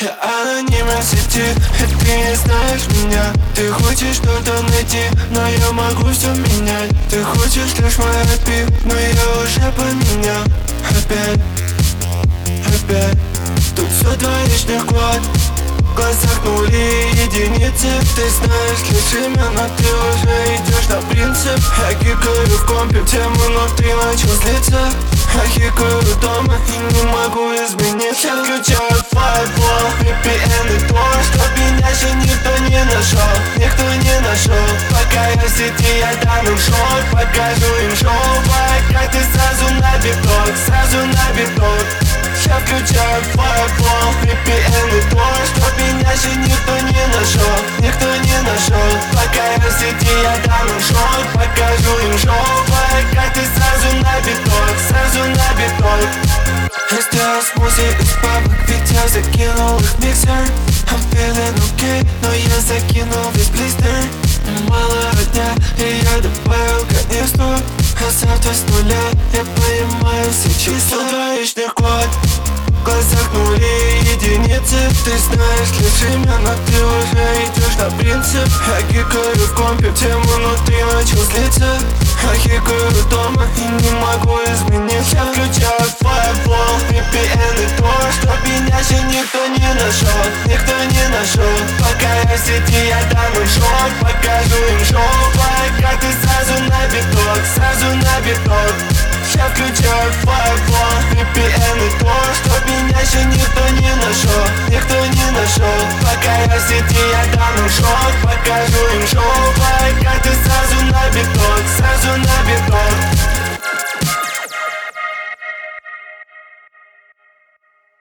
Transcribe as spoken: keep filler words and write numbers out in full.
Я анонимен в сети, и ты не знаешь меня. Ты хочешь что-то найти, но я могу все менять. Ты хочешь лишь мой рэп, но я уже поменял. Опять, опять, тут все творишь легко. В глазах нули и единицы. Ты знаешь лишь имя, но ты уже идешь на принцип. Я кикаю в компе тему, но ты начал злиться. Я хикаю дома и не могу измениться. Я включаю фаервол, ви пи эн и то, чтоб меня еще никто не нашел. Никто не нашел. Пока я в сети, я дам им шок. Покажу им шоу, как ты сразу на биток, сразу на биток. Я включаю фаервол, ви пи эн и то, чтоб меня еще никто не нашел. Никто не нашел. Пока я в сети, я дам им шок. Покажу им шоу, как ты сразу на биток, сразу на биток. Я сделал смузи из папок, ведь я закинул их в миксер. I'm feeling okay, но я закинул весь блистер. Мало огня, и я добавил канистру. А завтра с нуля я понимаю все числа. Двоичный код, в глазах нули и единицы. Ты знаешь лишь имя, но ты уже идешь на принцип. Я кикаю в компе тему, но ты начал злиться. Я хикаю дома и не могу измениться. Я включаю фаервол, ви пи эн и то, чтоб меня еще никто не нашел. Никто не нашел. Пока я в сети, я дам им шок. Покажу им шоу, как ты сразу на биток, сразу на биток. Я включаю фаервол, ви пи эн и то, чтоб меня еще никто не нашел. Никто не нашел. Пока я в сети, я дам им шок. Покажу им шоу, как ты сразу на биток, сразу на биток.